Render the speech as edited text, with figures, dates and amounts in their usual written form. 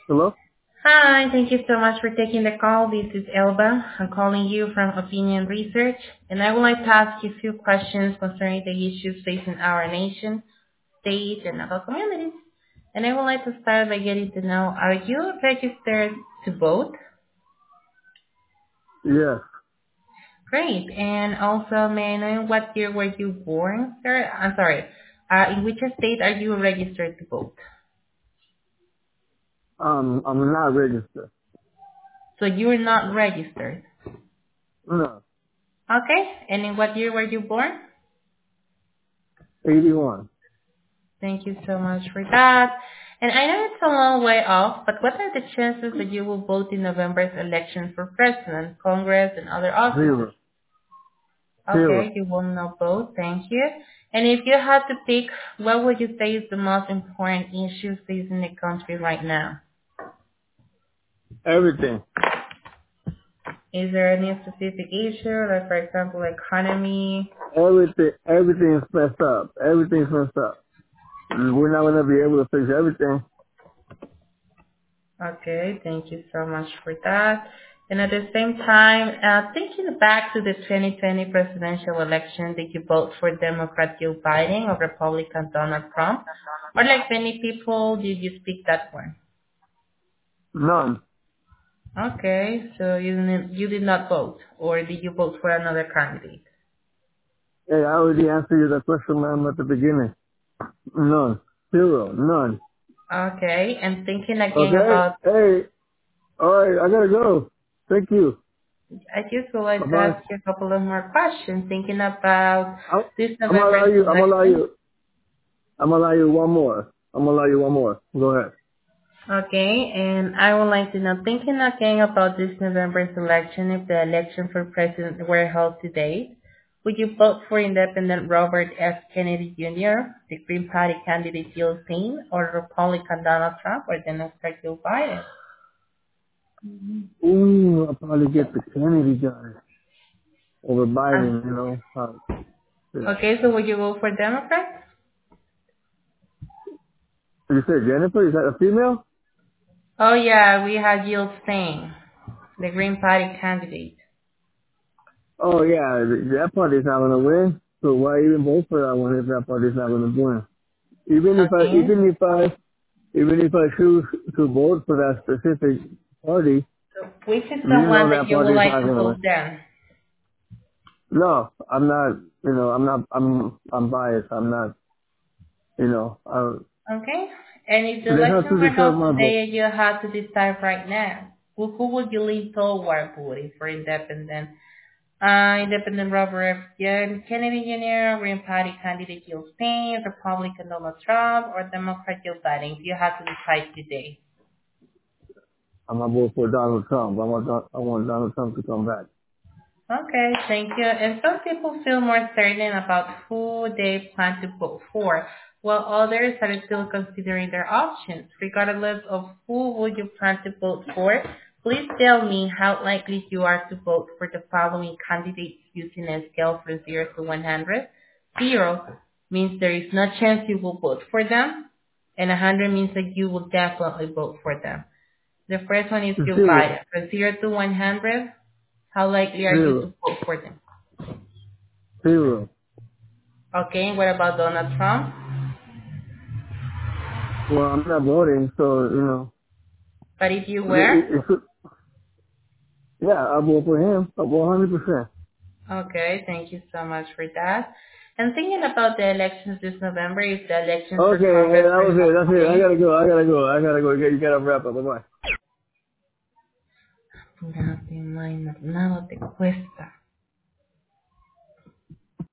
Hello? Hi, thank you so much for taking the call. This is Elba. I'm calling you from Opinion Research, and I would like to ask you a few questions concerning the issues facing our nation, state, and other communities. And I would like to start by getting to know, are you registered to vote? Yes. Great. And also, may I know what year were you born, sir? I'm sorry. In which state are you registered to vote? I'm not registered. So you're not registered. No. Okay. And in what year were you born? 81. Thank you so much for that. And I know it's a long way off, but what are the chances that you will vote in November's election for president, Congress, and other offices? Zero. Okay, Zero. you will not vote. Thank you. And if you had to pick, what would you say is the most important issue facing the country right now? Everything. Is there any specific issue, like for example, economy? Everything is messed up. Everything's messed up. We're not going to be able to fix everything. Okay, thank you so much for that. And at the same time, thinking back to the 2020 presidential election, did you vote for Democrat Joe Biden or Republican Donald Trump? Or like many people, did you speak that one? None. Okay, so you did not vote, or did you vote for another candidate? Hey, I already answered you that question, ma'am, at the beginning. None. Zero. None. Okay, and thinking again Okay? about, Hey, alright, I gotta go. Thank you. I just would like to Bye-bye. ask you a couple of more questions, thinking about this I'm gonna allow November's you, election. I'm gonna allow you one more. I'm gonna allow you one more. Go ahead. Okay, and I would like to know, thinking again about this November's election, if the election for president were held today, would you vote for independent Robert F. Kennedy Jr., the Green Party candidate Jill Stein, or Republican Donald Trump, or Democrat Joe Biden? Ooh, I'll probably get the Kennedy guy over Uh, Biden, yeah. okay, so would you vote for Democrat? You said Jennifer? Is that a female? Oh yeah, we had Jill Stein, the Green Party candidate. Oh yeah, that party's not gonna win. So why even vote for that one if that party's not gonna win? Even if I, Okay, even if I choose to vote for that specific party, so which is the you know one that that you would party's like not to gonna win. vote then? No, I'm not. I'm biased. I'm not. Okay. And if the They have election to were deserve held my vote. today and you had to decide right now, who would you lean toward voting for independent? Independent Robert F. Kennedy Jr., Green Party candidate Jill Stein, Republican Donald Trump, or Democrat Joe Biden if you had to decide today. I'm gonna vote for Donald Trump. I want Donald Trump to come back. Okay, thank you. And some people feel more certain about who they plan to vote for, while others are still considering their options. Regardless of who would you plan to vote for, please tell me how likely you are to vote for the following candidates using a scale from 0 to 100. 0 means there is no chance you will vote for them, and 100 means that you will definitely vote for them. The first one is Joe Zero. Biden. From 0 to 100, how likely are you to Zero. vote for them? Zero. Okay, what about Donald Trump? Well, I'm not voting, so But if you were? it, it, yeah, I vote for him. I vote 100%. Okay, thank you so much for that. And thinking about the elections this November, if the elections for Okay, hey, Congress that were was it. held That's it. I today, gotta go. I gotta go. I gotta go. You gotta wrap up. Bye bye. nada te cuesta.